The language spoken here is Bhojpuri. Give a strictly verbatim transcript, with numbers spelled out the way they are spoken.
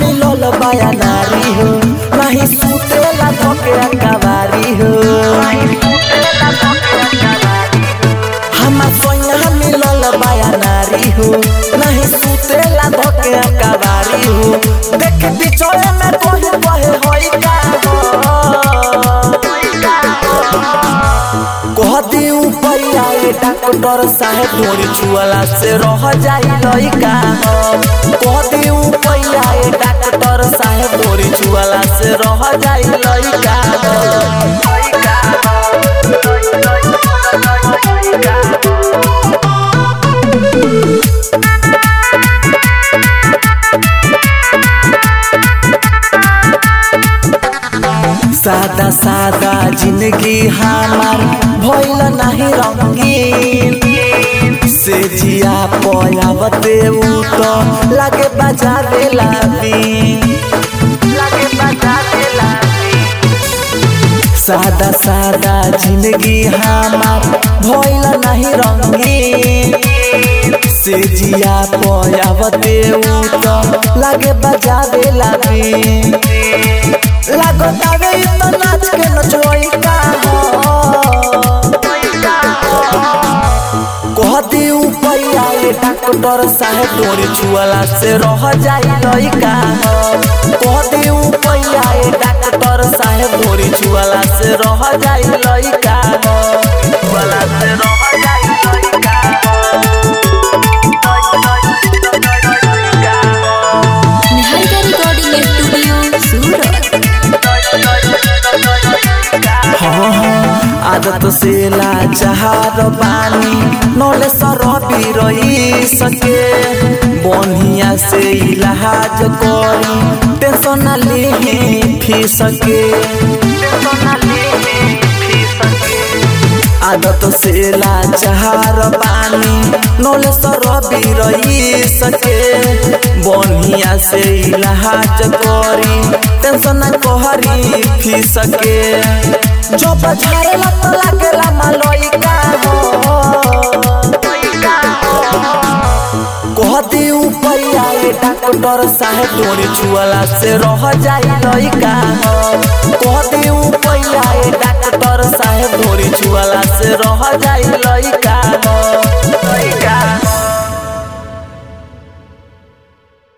मिलल बाया नारी हो नहीं सुतेला धके अकबारी हो हमार सोया मिलल बाया नारी हो नहीं सुतेला धके अकबारी हो देख बिचौले में कोई कहे होई का कहती ऊपरिया ए डॉक्टर साहेब तोरी छुअला से रह जाई लइका कहती ऊपरिया ए डॉक्टर साहेब तोरी छुअला से रह जाई लइका सादा सादा जिंदगी हमार भइल नहीं रंगीन से जिया पयावते उ तो लागे बजावे लाबीन लागे बजावे लाबीन सादा सादा जिंदगी हमार भइल नहीं रंगीन से जिया पयावते उ तो लागे बजावे लाबीन लागतावे तो नाच के नचोई का कहती ऊपरिया ए डॉक्टर साहेब तोरी छुअला से रह जाई लइका कहती ऊपरिया ए डॉक्टर साहेब तोरी छुअला से रह जाई लइका छुअला से रह जाई लइका निहारिका रिकॉर्डिंग स्टूडियो सूरत। हाँ हाँ आदत से लाचार बानी नौले सरबी रही सके बनिया से इलाज करी टेंशन ले फी सके आदत से लाचार बानी नौले सरबी रही सके बनिया से इलाज करी टेंशन कहरी फी सके जो बजारे लत लागेला मलइका हो कहती ऊपरिया ए डॉक्टर साहेब तोरी छुअला से रह जाई लइका कहती ऊपरिया ए डॉक्टर साहेब तोरी छुअला से रह जाई लइका लइका